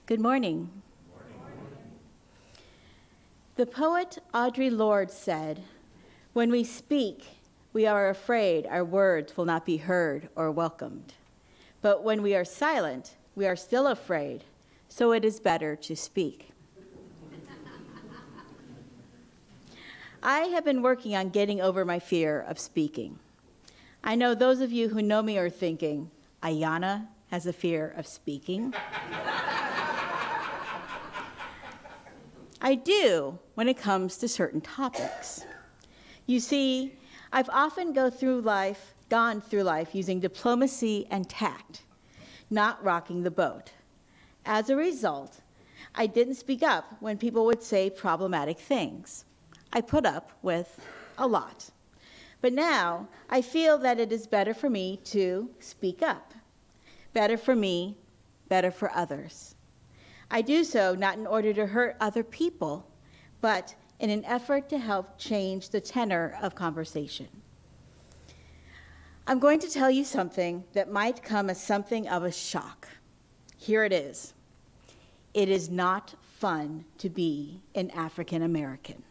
Good morning. The poet Audre Lorde said, "When we speak, we are afraid our words will not be heard or welcomed. But when we are silent, we are still afraid, so it is better to speak." I have been working on getting over my fear of speaking. I know those of you who know me are thinking, Ayanna has a fear of speaking. I do when it comes to certain topics. You see, I've often gone through life using diplomacy and tact, not rocking the boat. As a result, I didn't speak up when people would say problematic things. I put up with a lot. But now I feel that it is better for me to speak up. Better for me, better for others. I do so not in order to hurt other people, but in an effort to help change the tenor of conversation. I'm going to tell you something that might come as something of a shock. Here it is. It is not fun to be an African American.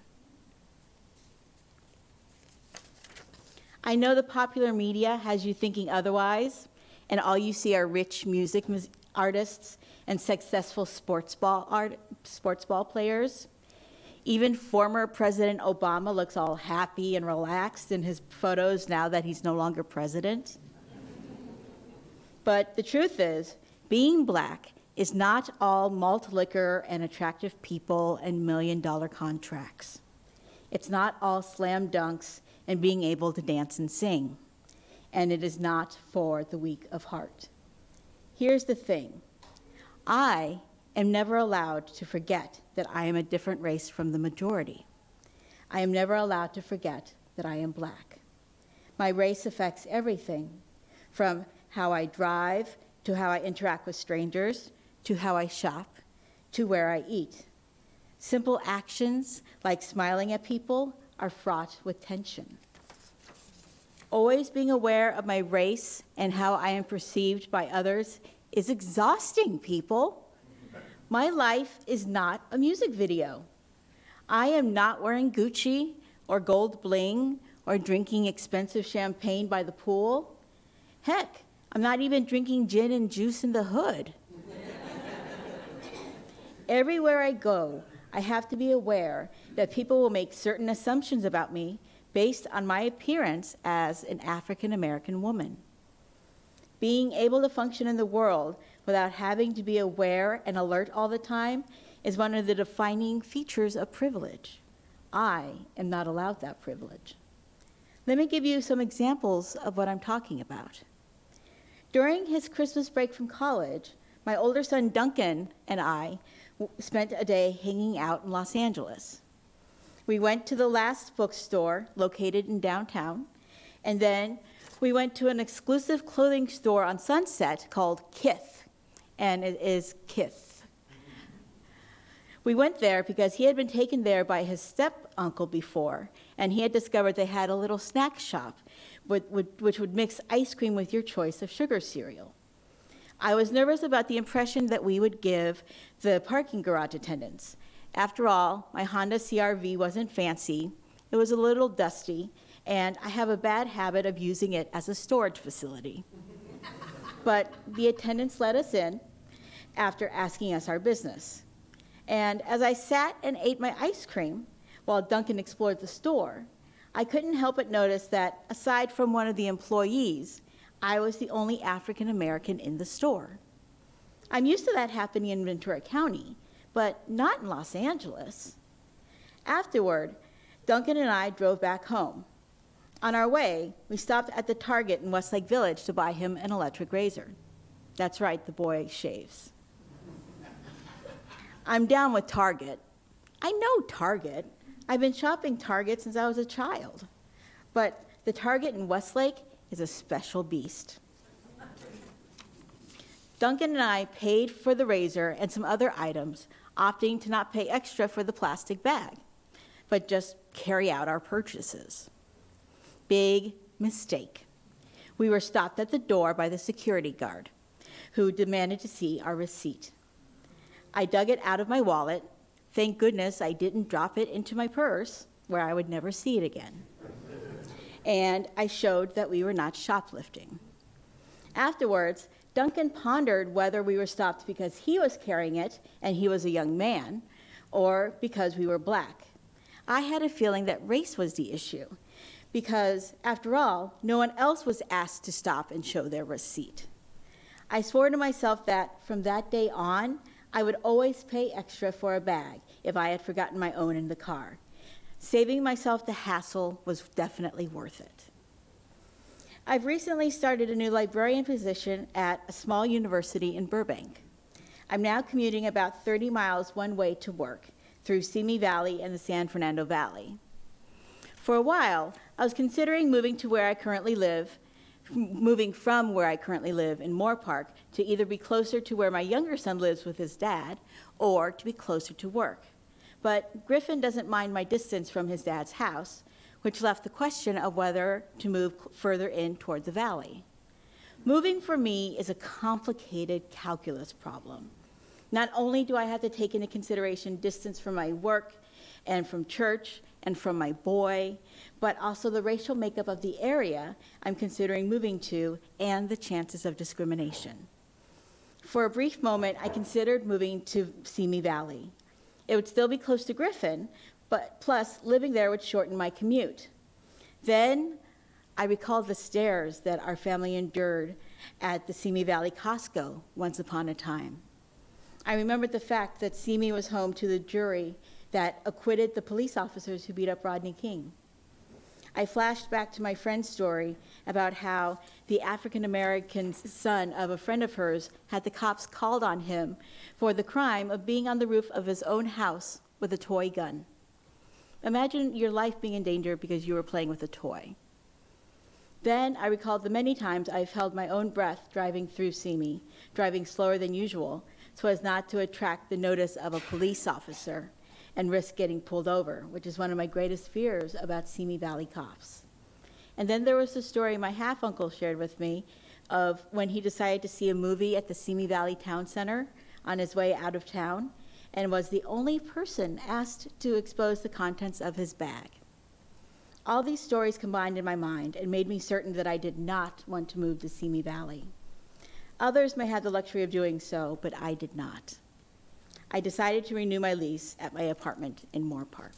I know the popular media has you thinking otherwise, and all you see are rich music artists and successful sports ball players. Even former President Obama looks all happy and relaxed in his photos now that he's no longer president. But the truth is, being Black is not all malt liquor and attractive people and million-dollar contracts. It's not all slam dunks and being able to dance and sing. And it is not for the weak of heart. Here's the thing. I am never allowed to forget that I am a different race from the majority. I am never allowed to forget that I am Black. My race affects everything, from how I drive, to how I interact with strangers, to how I shop, to where I eat. Simple actions, like smiling at people, are fraught with tension. Always being aware of my race and how I am perceived by others is exhausting, people. My life is not a music video. I am not wearing Gucci or gold bling or drinking expensive champagne by the pool. Heck, I'm not even drinking gin and juice in the hood. Everywhere I go, I have to be aware that people will make certain assumptions about me based on my appearance as an African American woman. Being able to function in the world without having to be aware and alert all the time is one of the defining features of privilege. I am not allowed that privilege. Let me give you some examples of what I'm talking about. During his Christmas break from college, my older son Duncan and I spent a day hanging out in Los Angeles. We went to the Last Bookstore located in downtown, and then we went to an exclusive clothing store on Sunset called Kith, and it is Kith. We went there because he had been taken there by his step-uncle before, and he had discovered they had a little snack shop which would mix ice cream with your choice of sugar cereal. I was nervous about the impression that we would give the parking garage attendants. After all, my Honda CR-V wasn't fancy, it was a little dusty, and I have a bad habit of using it as a storage facility. But the attendants let us in after asking us our business. And as I sat and ate my ice cream while Duncan explored the store, I couldn't help but notice that aside from one of the employees, I was the only African American in the store. I'm used to that happening in Ventura County, but not in Los Angeles. Afterward, Duncan and I drove back home. On our way, we stopped at the Target in Westlake Village to buy him an electric razor. That's right, the boy shaves. I'm down with Target. I know Target. I've been shopping Target since I was a child. But the Target in Westlake is a special beast. Duncan and I paid for the razor and some other items, opting to not pay extra for the plastic bag, but just carry out our purchases. Big mistake. We were stopped at the door by the security guard, who demanded to see our receipt. I dug it out of my wallet. Thank goodness I didn't drop it into my purse, where I would never see it again. And I showed that we were not shoplifting. Afterwards, Duncan pondered whether we were stopped because he was carrying it and he was a young man, or because we were black. I had a feeling that race was the issue, because, after all, no one else was asked to stop and show their receipt. I swore to myself that from that day on, I would always pay extra for a bag if I had forgotten my own in the car. Saving myself the hassle was definitely worth it. I've recently started a new librarian position at a small university in Burbank. I'm now commuting about 30 miles one way to work through Simi Valley and the San Fernando Valley. For a while, I was considering moving from where I currently live in Moore Park to either be closer to where my younger son lives with his dad or to be closer to work. But Griffin doesn't mind my distance from his dad's house, which left the question of whether to move further in toward the valley. Moving for me is a complicated calculus problem. Not only do I have to take into consideration distance from my work and from church and from my boy, but also the racial makeup of the area I'm considering moving to and the chances of discrimination. For a brief moment, I considered moving to Simi Valley. It would still be close to Griffin, but plus living there would shorten my commute. Then I recalled the stares that our family endured at the Simi Valley Costco once upon a time. I remembered the fact that Simi was home to the jury that acquitted the police officers who beat up Rodney King. I flashed back to my friend's story about how the African-American son of a friend of hers had the cops called on him for the crime of being on the roof of his own house with a toy gun. Imagine your life being in danger because you were playing with a toy. Then I recalled the many times I've held my own breath driving through Simi, driving slower than usual, so as not to attract the notice of a police officer and risk getting pulled over, which is one of my greatest fears about Simi Valley cops. And then there was the story my half-uncle shared with me of when he decided to see a movie at the Simi Valley Town Center on his way out of town, and was the only person asked to expose the contents of his bag. All these stories combined in my mind and made me certain that I did not want to move to Simi Valley. Others may have the luxury of doing so, but I did not. I decided to renew my lease at my apartment in Moore Park.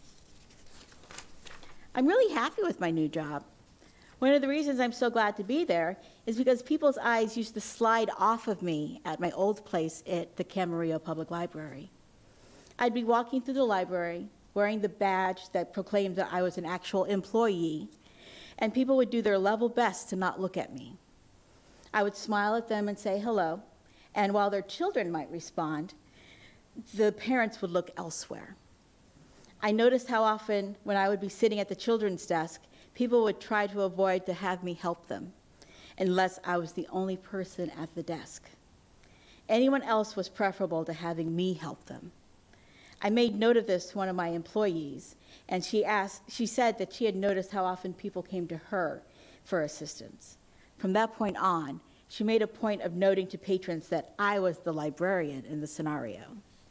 I'm really happy with my new job. One of the reasons I'm so glad to be there is because people's eyes used to slide off of me at my old place at the Camarillo Public Library. I'd be walking through the library, wearing the badge that proclaimed that I was an actual employee, and people would do their level best to not look at me. I would smile at them and say hello, and while their children might respond, the parents would look elsewhere. I noticed how often when I would be sitting at the children's desk, people would try to avoid to have me help them, unless I was the only person at the desk. Anyone else was preferable to having me help them. I made note of this to one of my employees, and she said that she had noticed how often people came to her for assistance. From that point on, she made a point of noting to patrons that I was the librarian in the scenario.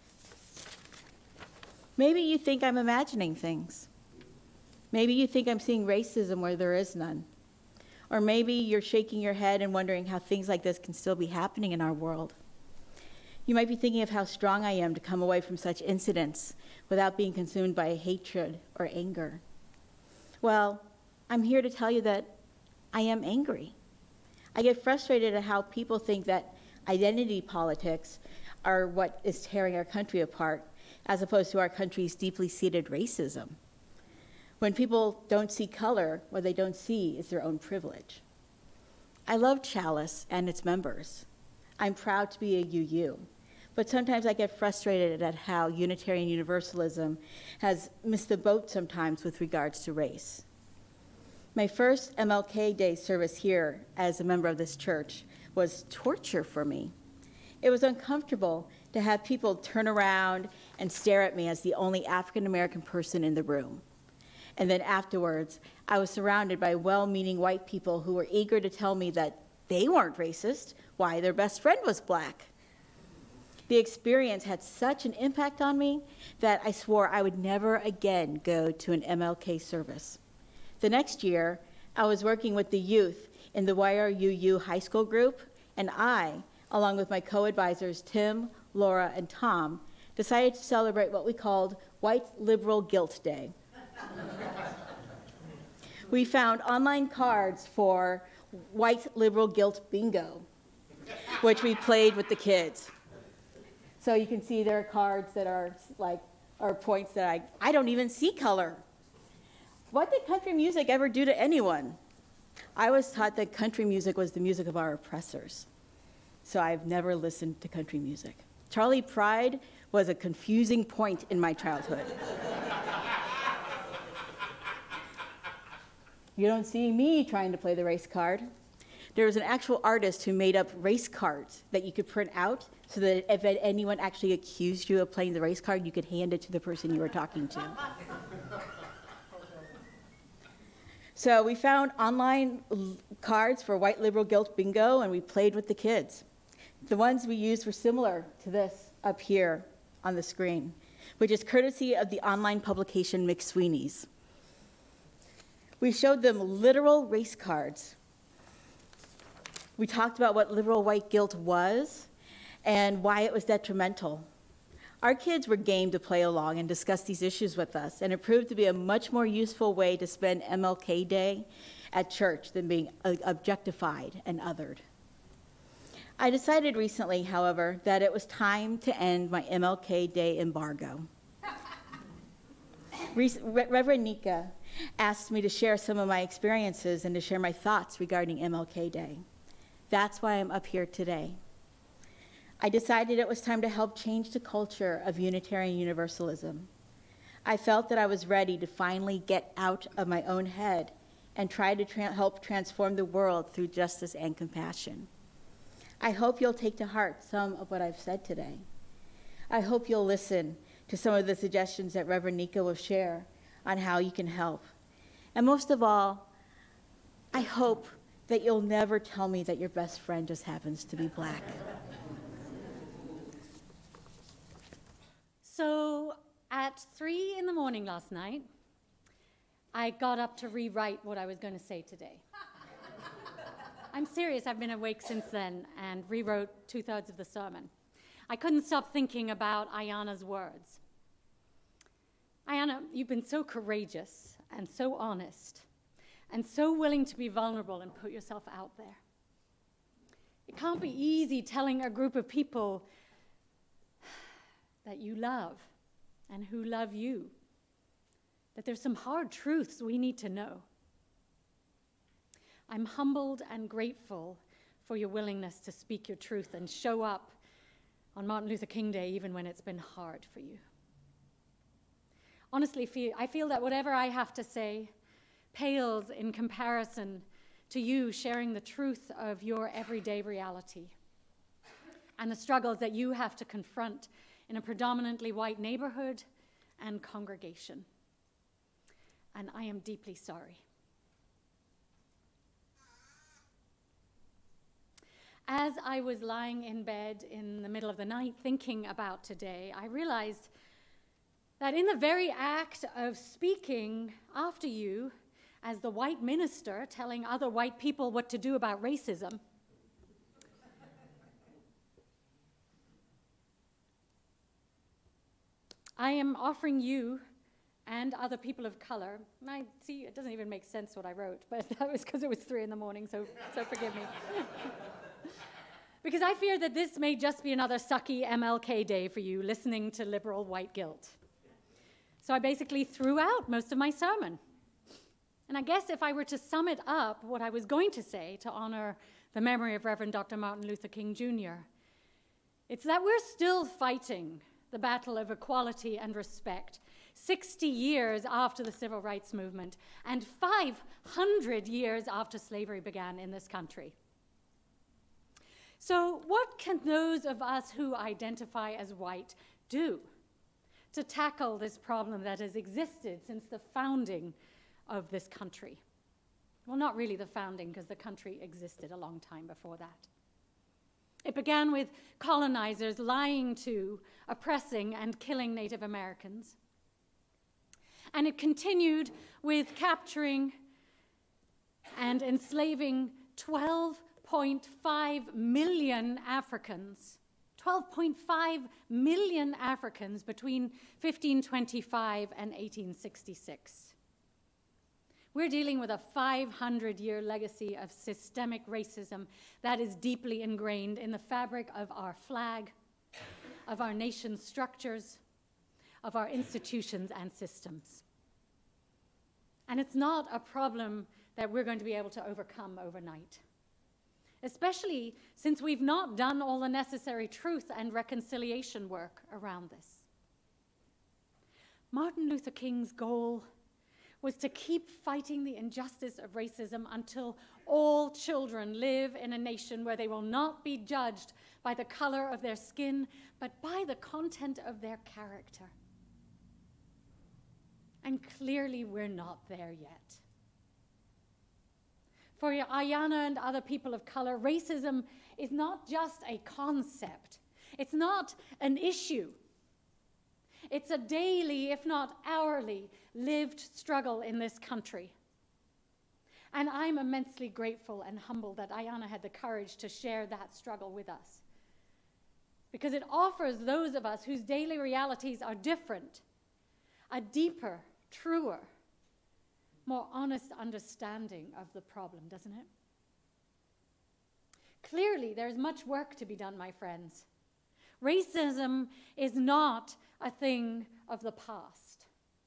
Maybe you think I'm imagining things. Maybe you think I'm seeing racism where there is none. Or maybe you're shaking your head and wondering how things like this can still be happening in our world. You might be thinking of how strong I am to come away from such incidents without being consumed by hatred or anger. Well, I'm here to tell you that I am angry. I get frustrated at how people think that identity politics are what is tearing our country apart, as opposed to our country's deeply seated racism. When people don't see color, what they don't see is their own privilege. I love Chalice and its members. I'm proud to be a UU, but sometimes I get frustrated at how Unitarian Universalism has missed the boat sometimes with regards to race. My first MLK Day service here as a member of this church was torture for me. It was uncomfortable to have people turn around and stare at me as the only African-American person in the room. And then afterwards, I was surrounded by well-meaning white people who were eager to tell me that they weren't racist, why their best friend was black. The experience had such an impact on me that I swore I would never again go to an MLK service. The next year, I was working with the youth in the YRUU high school group, and I, along with my co-advisors Tim, Laura, and Tom, decided to celebrate what we called White Liberal Guilt Day. We found online cards for White Liberal Guilt Bingo, which we played with the kids. So you can see there are cards that are points that I don't even see color. What did country music ever do to anyone? I was taught that country music was the music of our oppressors. So I've never listened to country music. Charley Pride was a confusing point in my childhood. You don't see me trying to play the race card. There was an actual artist who made up race cards that you could print out so that if anyone actually accused you of playing the race card, you could hand it to the person you were talking to. So we found online cards for White Liberal Guilt Bingo, and we played with the kids. The ones we used were similar to this up here on the screen, which is courtesy of the online publication McSweeney's. We showed them literal race cards. We talked about what liberal white guilt was and why it was detrimental. Our kids were game to play along and discuss these issues with us, and it proved to be a much more useful way to spend MLK Day at church than being objectified and othered. I decided recently, however, that it was time to end my MLK Day embargo. Reverend Nika asked me to share some of my experiences and to share my thoughts regarding MLK Day. That's why I'm up here today. I decided it was time to help change the culture of Unitarian Universalism. I felt that I was ready to finally get out of my own head and try to help transform the world through justice and compassion. I hope you'll take to heart some of what I've said today. I hope you'll listen to some of the suggestions that Reverend Nika will share on how you can help. And most of all, I hope that you'll never tell me that your best friend just happens to be black. So at 3 in the morning last night, I got up to rewrite what I was going to say today. I'm serious, I've been awake since then and rewrote 2/3 of the sermon. I couldn't stop thinking about Ayana's words. Ayana, you've been so courageous and so honest and so willing to be vulnerable and put yourself out there. It can't be easy telling a group of people that you love and who love you, that there's some hard truths we need to know. I'm humbled and grateful for your willingness to speak your truth and show up on Martin Luther King Day even when it's been hard for you. Honestly, I feel that whatever I have to say pales in comparison to you sharing the truth of your everyday reality and the struggles that you have to confront in a predominantly white neighborhood and congregation. And I am deeply sorry. As I was lying in bed in the middle of the night thinking about today, I realized that in the very act of speaking after you as the white minister telling other white people what to do about racism, I am offering you and other people of color, and I see it doesn't even make sense what I wrote, but that was because it was 3 in the morning, so forgive me. Because I fear that this may just be another sucky MLK Day for you, listening to liberal white guilt. So I basically threw out most of my sermon. And I guess if I were to sum it up, what I was going to say to honor the memory of Reverend Dr. Martin Luther King Jr., it's that we're still fighting the battle of equality and respect 60 years after the Civil Rights Movement and 500 years after slavery began in this country. So what can those of us who identify as white do to tackle this problem that has existed since the founding of this country? Well, not really the founding, because the country existed a long time before that. It began with colonizers lying to, oppressing, and killing Native Americans. And it continued with capturing and enslaving 12.5 million Africans. 12.5 million Africans between 1525 and 1866. We're dealing with a 500-year legacy of systemic racism that is deeply ingrained in the fabric of our flag, of our nation's structures, of our institutions and systems. And it's not a problem that we're going to be able to overcome overnight, especially since we've not done all the necessary truth and reconciliation work around this. Martin Luther King's goal was to keep fighting the injustice of racism until all children live in a nation where they will not be judged by the color of their skin, but by the content of their character. And clearly we're not there yet. For Ayanna and other people of color, racism is not just a concept. It's not an issue. It's a daily, if not hourly, lived struggle in this country. And I'm immensely grateful and humbled that Ayanna had the courage to share that struggle with us, because it offers those of us whose daily realities are different a deeper, truer, more honest understanding of the problem, doesn't it? Clearly, there's much work to be done, my friends. Racism is not a thing of the past.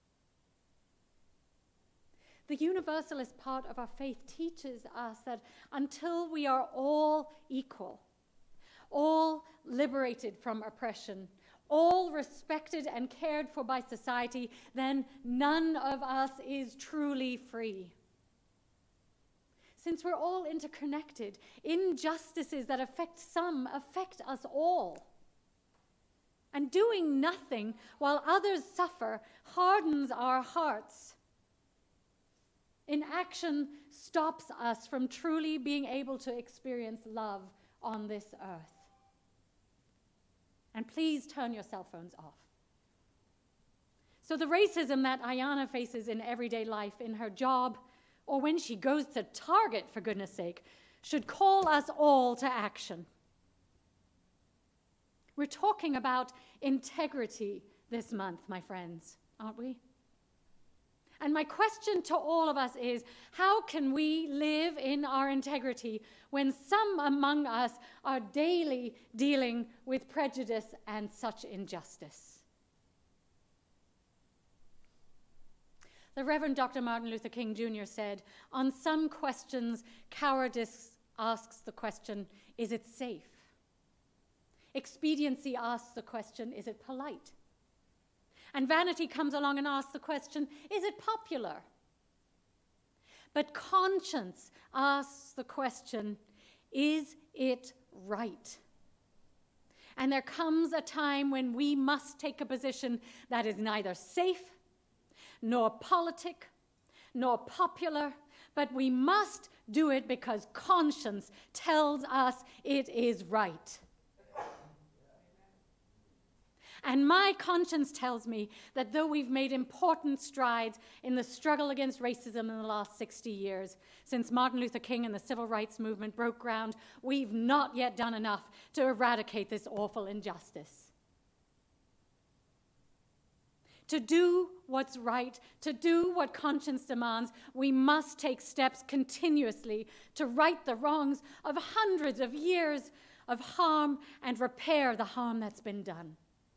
The Universalist part of our faith teaches us that until we are all equal, all liberated from oppression, all respected and cared for by society, then none of us is truly free. Since we're all interconnected, injustices that affect some affect us all. And doing nothing while others suffer hardens our hearts. Inaction stops us from truly being able to experience love on this earth. And please turn your cell phones off. So the racism that Ayanna faces in everyday life, in her job, or when she goes to Target, for goodness sake, should call us all to action. We're talking about integrity this month, my friends, aren't we? And my question to all of us is, how can we live in our integrity when some among us are daily dealing with prejudice and such injustice? The Reverend Dr. Martin Luther King Jr. said, on some questions, cowardice asks the question, is it safe? Expediency asks the question, is it polite? And vanity comes along and asks the question, is it popular? But conscience asks the question, is it right? And there comes a time when we must take a position that is neither safe, nor politic, nor popular, but we must do it because conscience tells us it is right. And my conscience tells me that though we've made important strides in the struggle against racism in the last 60 years, since Martin Luther King and the civil rights movement broke ground, we've not yet done enough to eradicate this awful injustice. To do what's right, to do what conscience demands, we must take steps continuously to right the wrongs of hundreds of years of harm and repair the harm that's been done.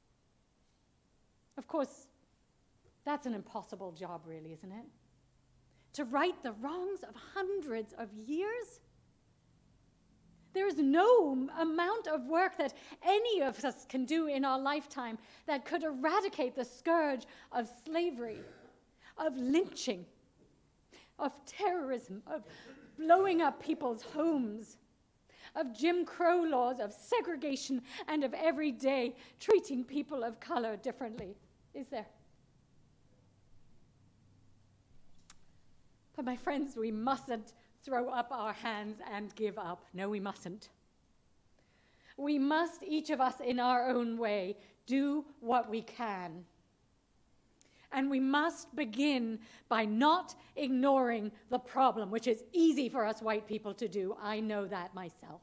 Of course, that's an impossible job, really, isn't it? To right the wrongs of hundreds of years? There is no amount of work that any of us can do in our lifetime that could eradicate the scourge of slavery, of lynching, of terrorism, of blowing up people's homes, of Jim Crow laws, of segregation, and of every day treating people of color differently, is there? But my friends, we mustn't throw up our hands and give up. No, we mustn't. We must, each of us in our own way, do what we can. And we must begin by not ignoring the problem, which is easy for us white people to do. I know that myself.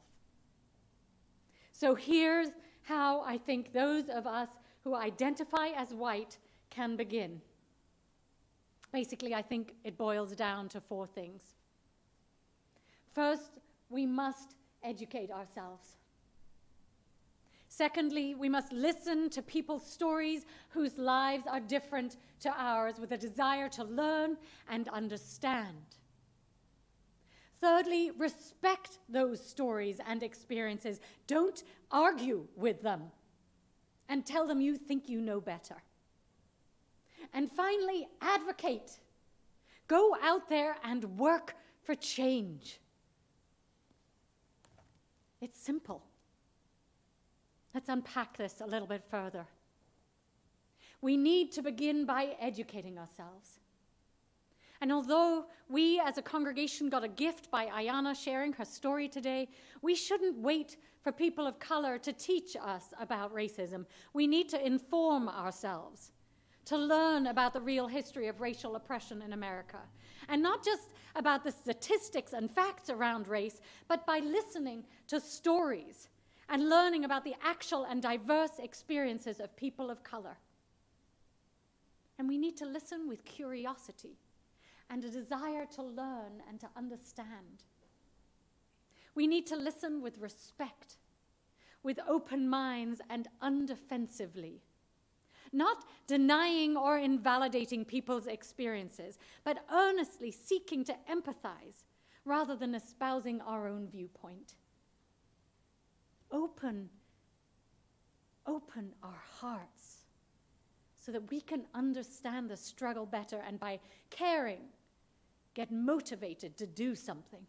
So here's how I think those of us who identify as white can begin. Basically, I think it boils down to 4 things. First, we must educate ourselves. Secondly, we must listen to people's stories whose lives are different to ours with a desire to learn and understand. Thirdly, respect those stories and experiences. Don't argue with them and tell them you think you know better. And finally, advocate. Go out there and work for change. It's simple. Let's unpack this a little bit further. We need to begin by educating ourselves. And although we as a congregation got a gift by Ayana sharing her story today, we shouldn't wait for people of color to teach us about racism. We need to inform ourselves, to learn about the real history of racial oppression in America. And not just about the statistics and facts around race, but by listening to stories and learning about the actual and diverse experiences of people of color. And we need to listen with curiosity and a desire to learn and to understand. We need to listen with respect, with open minds and undefensively, not denying or invalidating people's experiences, but earnestly seeking to empathize rather than espousing our own viewpoint. Open our hearts so that we can understand the struggle better, and by caring, get motivated to do something.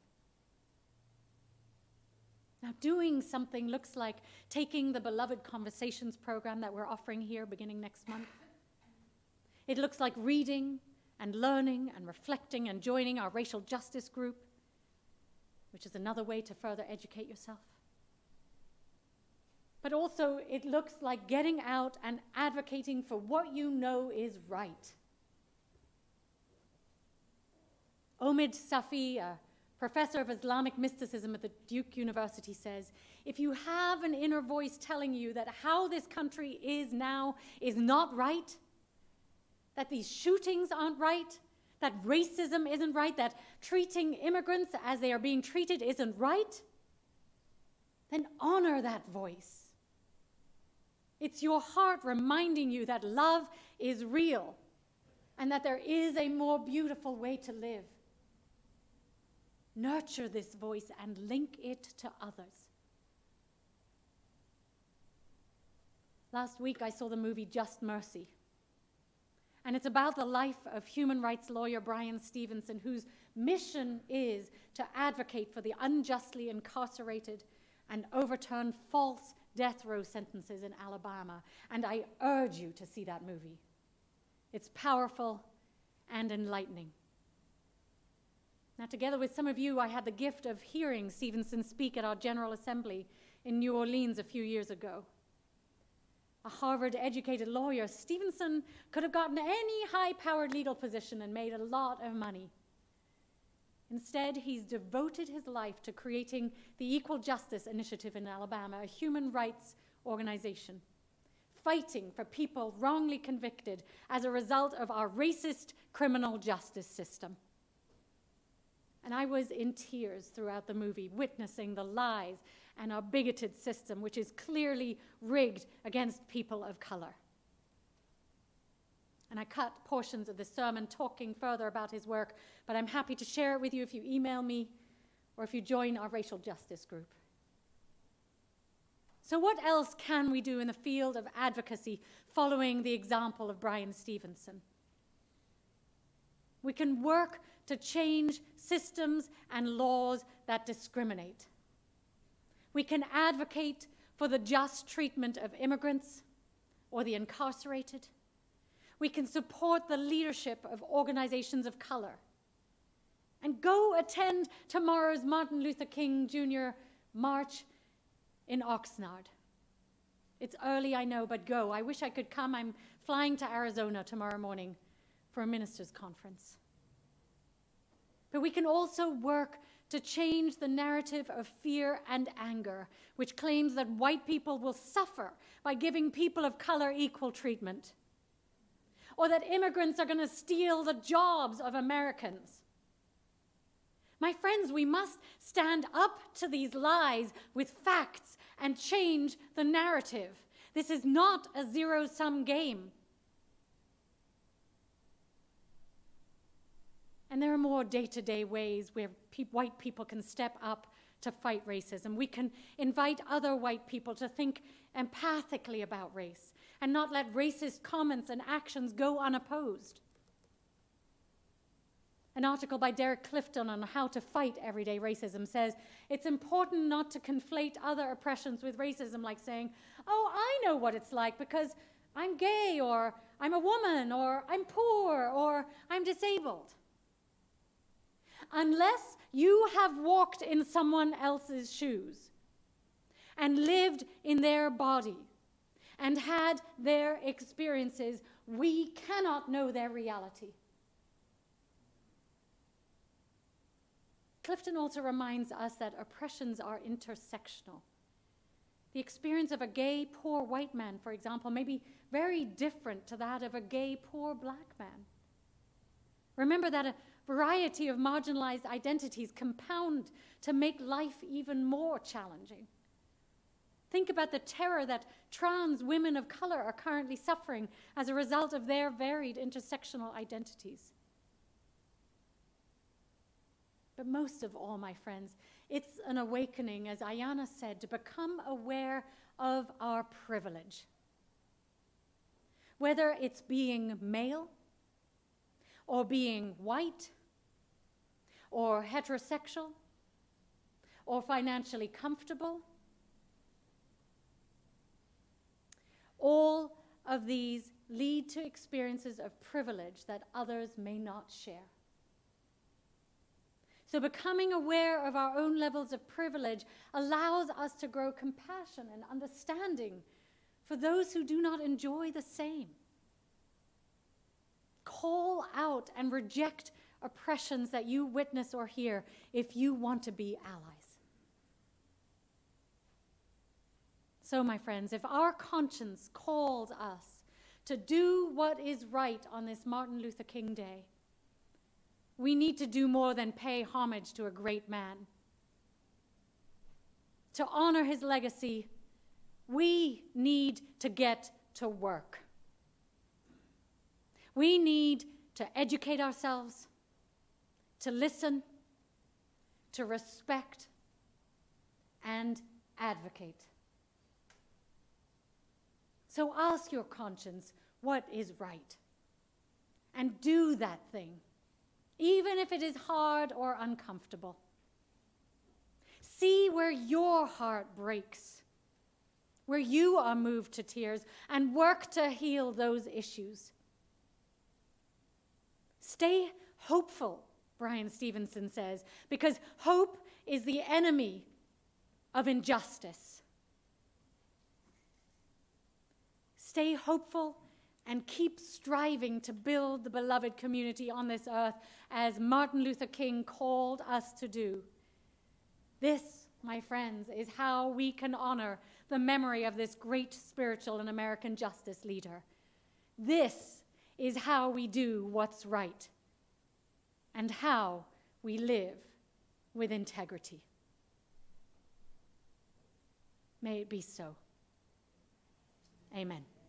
Now, doing something looks like taking the Beloved Conversations program that we're offering here beginning next month. It looks like reading and learning and reflecting and joining our racial justice group, which is another way to further educate yourself. But also, it looks like getting out and advocating for what you know is right. Omid Safi, a professor of Islamic mysticism at the Duke University, says, if you have an inner voice telling you that how this country is now is not right, that these shootings aren't right, that racism isn't right, that treating immigrants as they are being treated isn't right, then honor that voice. It's your heart reminding you that love is real and that there is a more beautiful way to live. Nurture this voice and link it to others. Last week I saw the movie Just Mercy. And it's about the life of human rights lawyer Bryan Stevenson, whose mission is to advocate for the unjustly incarcerated and overturn false death row sentences in Alabama. And I urge you to see that movie. It's powerful and enlightening. Now, together with some of you, I had the gift of hearing Stevenson speak at our General Assembly in New Orleans a few years ago. A Harvard-educated lawyer, Stevenson could have gotten any high-powered legal position and made a lot of money. Instead, he's devoted his life to creating the Equal Justice Initiative in Alabama, a human rights organization, fighting for people wrongly convicted as a result of our racist criminal justice system. And I was in tears throughout the movie, witnessing the lies and our bigoted system, which is clearly rigged against people of color. And I cut portions of the sermon talking further about his work, but I'm happy to share it with you if you email me or if you join our racial justice group. So what else can we do in the field of advocacy following the example of Bryan Stevenson? We can work to change systems and laws that discriminate. We can advocate for the just treatment of immigrants or the incarcerated. We can support the leadership of organizations of color. And go attend tomorrow's Martin Luther King Jr. march in Oxnard. It's early, I know, but go. I wish I could come. I'm flying to Arizona tomorrow morning for a ministers' conference. But we can also work to change the narrative of fear and anger, which claims that white people will suffer by giving people of color equal treatment, or that immigrants are going to steal the jobs of Americans. My friends, we must stand up to these lies with facts and change the narrative. This is not a zero-sum game. And there are more day-to-day ways where white people can step up to fight racism. We can invite other white people to think empathically about race and not let racist comments and actions go unopposed. An article by Derek Clifton on how to fight everyday racism says, it's important not to conflate other oppressions with racism, like saying, oh, I know what it's like because I'm gay, or I'm a woman, or I'm poor, or I'm disabled. Unless you have walked in someone else's shoes and lived in their body and had their experiences, we cannot know their reality. Clifton also reminds us that oppressions are intersectional. The experience of a gay, poor white man, for example, may be very different to that of a gay, poor black man. Remember that a variety of marginalized identities compound to make life even more challenging. Think about the terror that trans women of color are currently suffering as a result of their varied intersectional identities. But most of all, my friends, it's an awakening, as Ayanna said, to become aware of our privilege. Whether it's being male, or being white, or heterosexual, or financially comfortable. All of these lead to experiences of privilege that others may not share. So becoming aware of our own levels of privilege allows us to grow compassion and understanding for those who do not enjoy the same. Call out and reject oppressions that you witness or hear if you want to be allies. So, my friends, if our conscience calls us to do what is right on this Martin Luther King Day, we need to do more than pay homage to a great man. To honor his legacy, we need to get to work. We need to educate ourselves, to listen, to respect, and advocate. So ask your conscience what is right, and do that thing, even if it is hard or uncomfortable. See where your heart breaks, where you are moved to tears, and work to heal those issues. Stay hopeful, Brian Stevenson says, because hope is the enemy of injustice. Stay hopeful and keep striving to build the beloved community on this earth as Martin Luther King called us to do. This, my friends, is how we can honor the memory of this great spiritual and American justice leader. This is how we do what's right and how we live with integrity. May it be so. Amen.